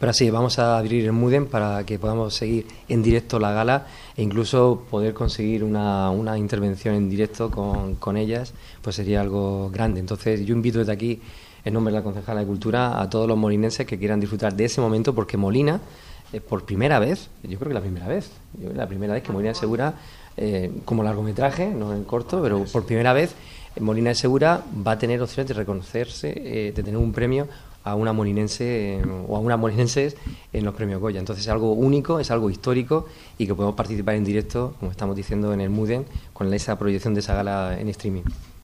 Pero sí, vamos a abrir el Muden para que podamos seguir en directo la gala e incluso poder conseguir una intervención en directo con ellas, pues sería algo grande. Entonces yo invito desde aquí, en nombre de la Concejala de Cultura, a todos los molinenses que quieran disfrutar de ese momento, porque Molina, por primera vez, yo creo que la primera vez que Molina de Segura, como largometraje, no en corto, pero por primera vez Molina de Segura va a tener opciones de reconocerse, de tener un premio a una molinense o a unas molinenses en los premios Goya. Entonces es algo único, es algo histórico y que podemos participar en directo, como estamos diciendo, en el Muden, con esa proyección de esa gala en streaming.